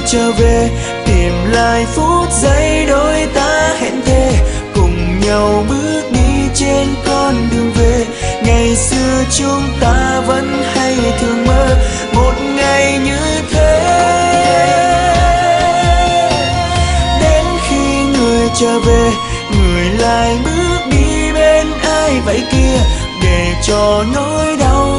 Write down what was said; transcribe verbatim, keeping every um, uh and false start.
trở về, tìm lại phút giây đôi ta hẹn thề, cùng nhau bước đi trên con đường về. Ngày xưa chúng ta vẫn hay thường mơ một ngày như thế, đến khi người trở về, người lại bước đi bên ai vậy kia, để cho nỗi đau